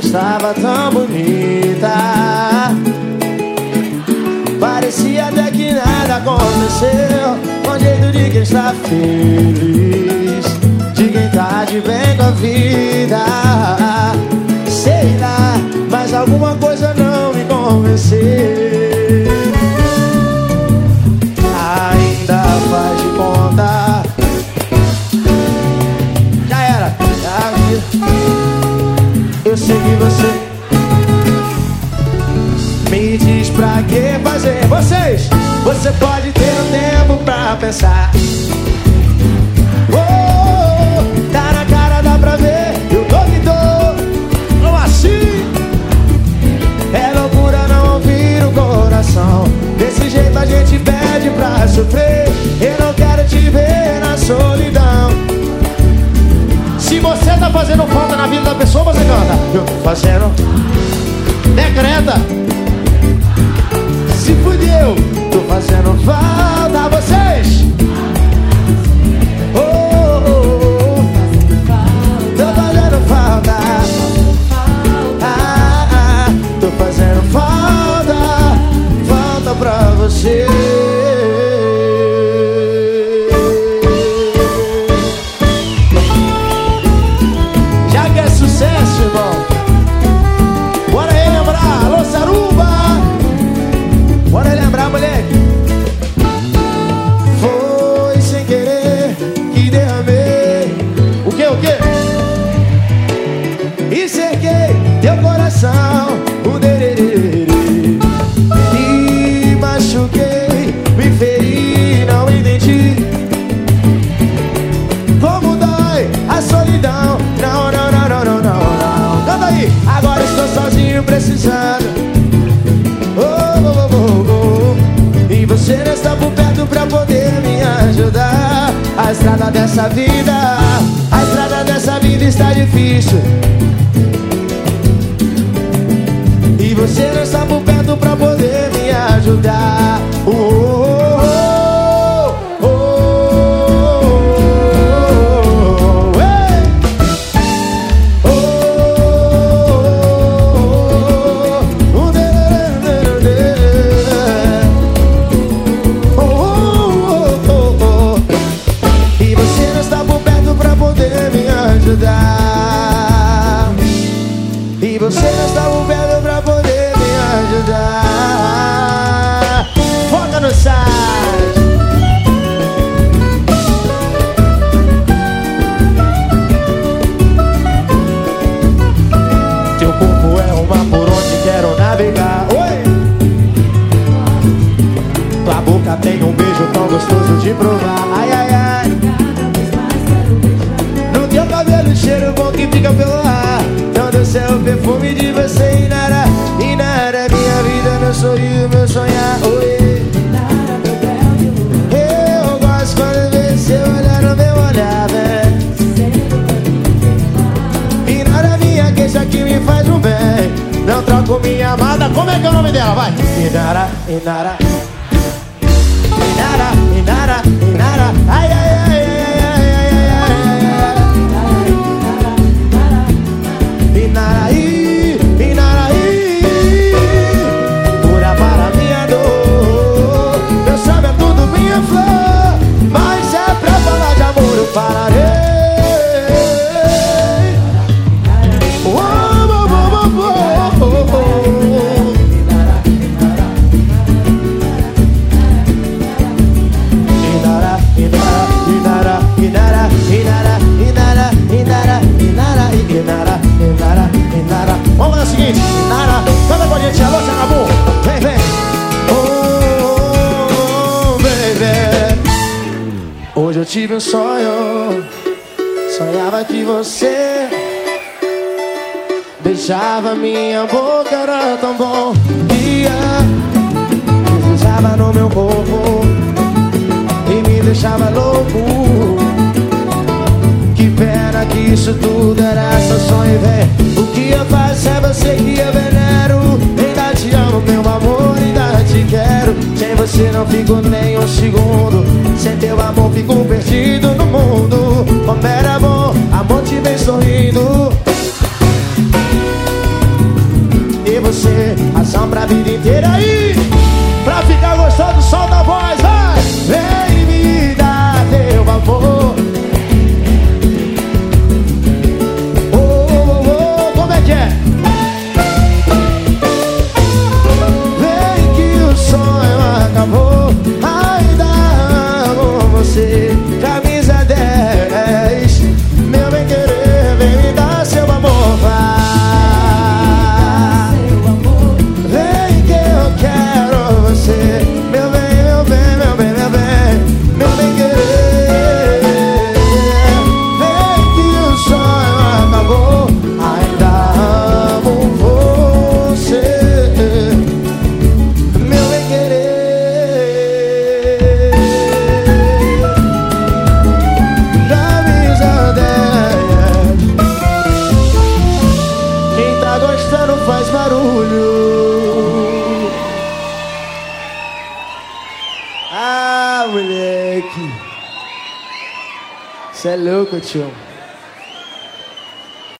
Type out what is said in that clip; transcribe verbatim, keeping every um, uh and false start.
estava tão bonita. Parecia até que nada aconteceu, com jeito de quem está feliz, de quem tá de bem com a vida. Sei lá, mas alguma coisa não me convenceu. Ainda faz de conta. Já era, já vi. Eu sei que você me diz pra que fazer. Vocês, você pode ter um tempo pra pensar. Oh, tá na cara, dá pra ver. Eu tô que tô, não assim. É loucura não ouvir o coração. Desse jeito a gente pede pra sofrer. Eu não quero te ver na solidão. Se você tá fazendo falta na vida da pessoa, você canta. Eu tô fazendo. Decreta. Se fudeu, tô fazendo falta. Vocês. Oh, oh, oh. Tô fazendo falta. Ah, ah, tô fazendo falta. Falta pra você. Já que é sucesso, irmão, bora aí lembrar. Alô, Saruba. Bora lembrar, moleque. Foi sem querer que derramei. O que, o que? E cerquei teu coração. O dererê. Me machuquei, me feri, não entendi como dói a solidão. Não, não, não, não, não, não, não. Canta aí. Agora estou sozinho precisando. E você não está por perto pra poder me ajudar. A estrada dessa vida, a estrada dessa vida está difícil. E você não está por perto pra poder me ajudar. Oh, oh, oh, oh, oh, hey. Oh, oh, oh, oh. E você não está por perto pra poder me ajudar. E você não está por perto pra poder me ajudar. Foca no site. Teu corpo é uma por onde quero navegar. Oi! Tua boca tem um beijo tão gostoso de provar. Ai, ai, ai. No teu cabelo cheiro bom que fica pelo ar. Todo o céu, o perfume de você. Inara, Inara, minha vida, meu sorriso, meu sonhar. Oi. Eu gosto quando vê seu olhar no meu olhar, né? Inara, minha queixa que me faz um bem. Não troco minha amada. Como é que é o nome dela? Vai. Inara, Inara. Inara, Inara, Inara. Ai, ai, ai, ai, ai, ai, ai, ai. Inaraí, Inaraí. Cura para minha dor. Eu sabe é tudo minha flor. Mas é pra falar de amor eu pararei. Oh, oh, oh, oh, oh, oh, oh. Vamos fazer o seguinte, Inara, canta com a gente, alô, Xanabu, vem, vem. Oh, baby. Hoje eu tive um sonho, sonhava que você beijava minha boca, era tão bom. Ia, deslizava no meu corpo e me deixava louco. Que pena que isso tudo era só sonho, velho. O que eu faço é você que eu venero. Ainda te amo, meu amor, ainda te quero. Sem você não fico nem um segundo. Sem teu amor fico perdido no mundo. Como era bom, amor te vem sorrindo. Ah, moleque. Cê é louco, tio.